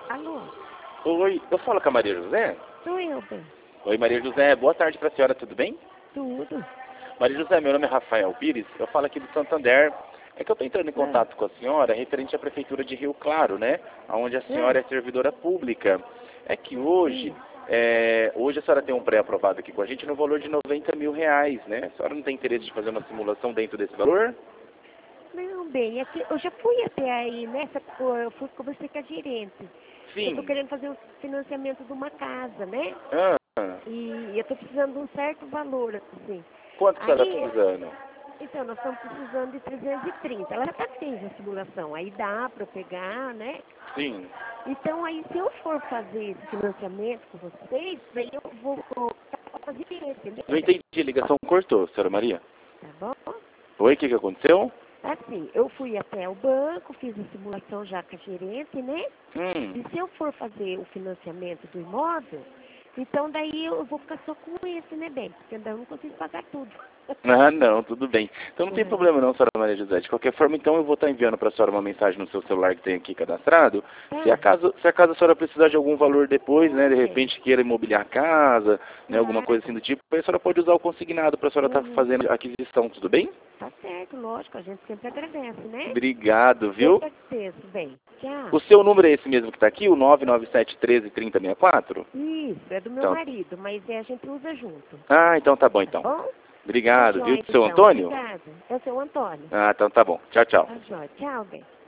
Alô? Oi, eu falo com a Maria José? Sou eu, bem. Oi, Maria José, boa tarde para a senhora, tudo bem? Tudo. Maria José, meu nome é Rafael Pires, eu falo aqui do Santander. É que eu estou entrando em contato com a senhora referente à Prefeitura de Rio Claro, né? Onde a senhora é servidora pública. É que hoje, hoje a senhora tem um pré-aprovado aqui com a gente no valor de R$90 mil, né? A senhora não tem interesse de fazer uma simulação dentro desse valor? Não, bem, é que eu já fui até aí, nessa, eu fui conversei com a gerente. Eu tô Sim. querendo fazer um financiamento de uma casa, né? Ah, E eu tô precisando de um certo valor, assim. quanto que a senhora está Aí, precisando? então, nós estamos precisando de 330. Ela já fez a simulação, aí dá para eu pegar, né? Sim. Então, aí, se eu for fazer esse financiamento com vocês, daí eu vou fazer esse, entendeu? Não entendi, a ligação cortou, senhora Maria. Tá bom? Oi, o que aconteceu? Assim, eu fui até o banco, fiz a simulação já com a gerente, né? E se eu for fazer o financiamento do imóvel, então daí eu vou ficar só com esse, né, bem? Porque daí eu não consigo pagar tudo. Ah, não, tudo bem. Então não tem Uhum. problema não, senhora Maria José. De qualquer forma, então eu vou estar enviando para a senhora uma mensagem no seu celular que tem aqui cadastrado. Se Tá, acaso, a senhora precisar de algum valor depois, né, de bem, repente queira imobiliar a casa, né, alguma coisa assim claro. do tipo, aí a senhora pode usar o consignado para a senhora estar Uhum. fazendo a aquisição, tudo bem? Tá certo, lógico, a gente sempre agradece, né? Obrigado, Eu viu? que agradeço, bem. Tchau. O seu número é esse mesmo que está aqui, o 997133064? Isso, é do meu Então, marido, mas a gente usa junto. então tá bom Tá então. bom? Tá Obrigado, viu? jóia, Do seu então. Antônio? Obrigada. É o seu Antônio. Ah, então tá bom. Tchau, tchau. Tá jóia. Tchau, bem.